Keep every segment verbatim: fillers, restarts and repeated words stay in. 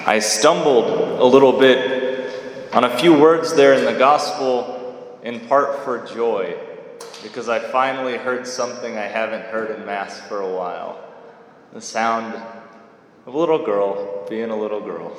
I stumbled a little bit on a few words there in the gospel, in part for joy, because I finally heard something I haven't heard in Mass for a while. The sound of a little girl being a little girl.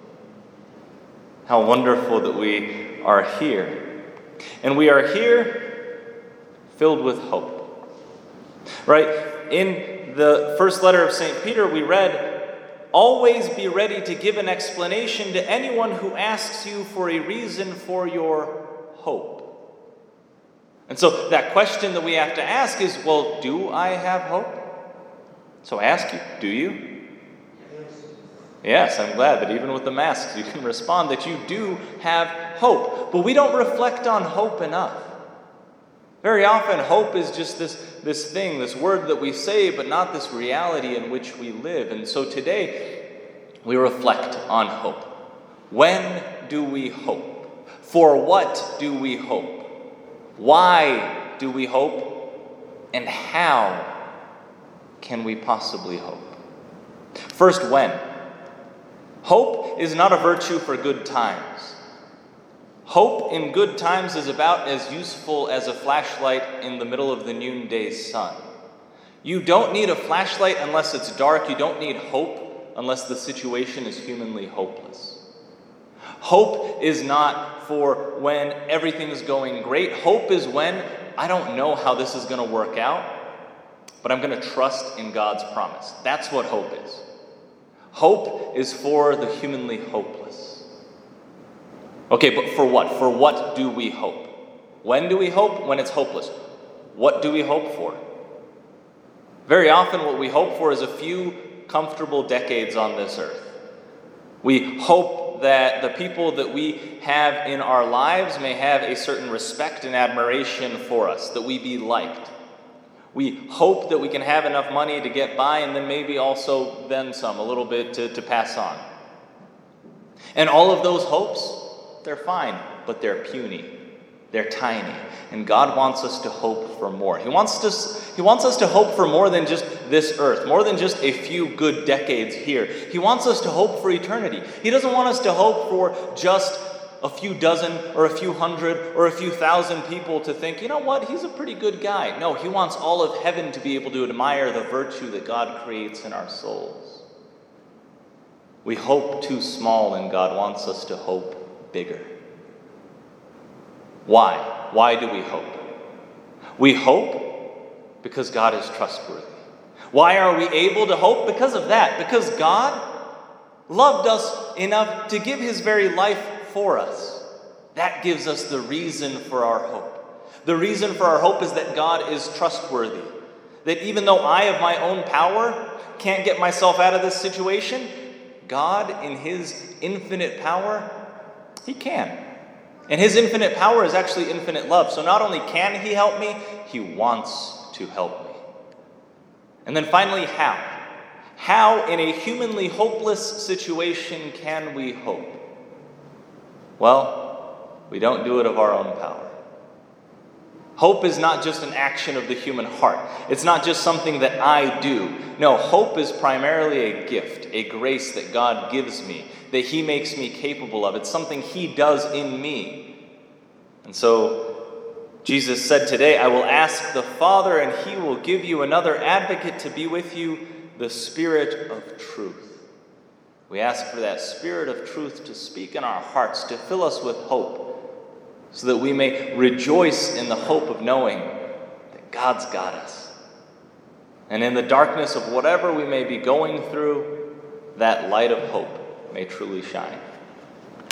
How wonderful that we are here. And we are here filled with hope. Right? In the first letter of Saint Peter, we read, "Always be ready to give an explanation to anyone who asks you for a reason for your hope." And so that question that we have to ask is, well, do I have hope? So I ask you, do you? Yes, I'm glad that even with the masks you can respond that you do have hope. But we don't reflect on hope enough. Very often hope is just this, this thing, this word that we say, but not this reality in which we live. And so today we reflect on hope. When do we hope? For what do we hope? Why do we hope? And how can we possibly hope? First, when? Hope is not a virtue for good times. Hope in good times is about as useful as a flashlight in the middle of the noonday sun. You don't need a flashlight unless it's dark. You don't need hope unless the situation is humanly hopeless. Hope is not for when everything is going great. Hope is when I don't know how this is going to work out, but I'm going to trust in God's promise. That's what hope is. Hope is for the humanly hopeless. Okay, but for what? For what do we hope? When do we hope? When it's hopeless. What do we hope for? Very often what we hope for is a few comfortable decades on this earth. We hope that the people that we have in our lives may have a certain respect and admiration for us, that we be liked. We hope that we can have enough money to get by and then maybe also then some, a little bit to, to pass on. And all of those hopes, they're fine, but they're puny. They're tiny. And God wants us to hope for more. He wants us, he wants us to hope for more than just this earth, more than just a few good decades here. He wants us to hope for eternity. He doesn't want us to hope for just a few dozen or a few hundred or a few thousand people to think, you know what, he's a pretty good guy. No, he wants all of heaven to be able to admire the virtue that God creates in our souls. We hope too small, and God wants us to hope bigger. Why? Why do we hope? We hope because God is trustworthy. Why are we able to hope? Because of that. Because God loved us enough to give his very life for us. That gives us the reason for our hope. The reason for our hope is that God is trustworthy. That even though I, of my own power, can't get myself out of this situation, God, in his infinite power, he can. And his infinite power is actually infinite love. So not only can he help me, he wants to help me. And then finally, how? How in a humanly hopeless situation can we hope? Well, we don't do it of our own power. Hope is not just an action of the human heart. It's not just something that I do. No, hope is primarily a gift, a grace that God gives me, that he makes me capable of. It's something he does in me. And so Jesus said today, I will ask the Father, and he will give you another advocate to be with you, the Spirit of truth. We ask for that Spirit of truth to speak in our hearts, to fill us with hope, so that we may rejoice in the hope of knowing that God's got us. And in the darkness of whatever we may be going through, that light of hope may truly shine.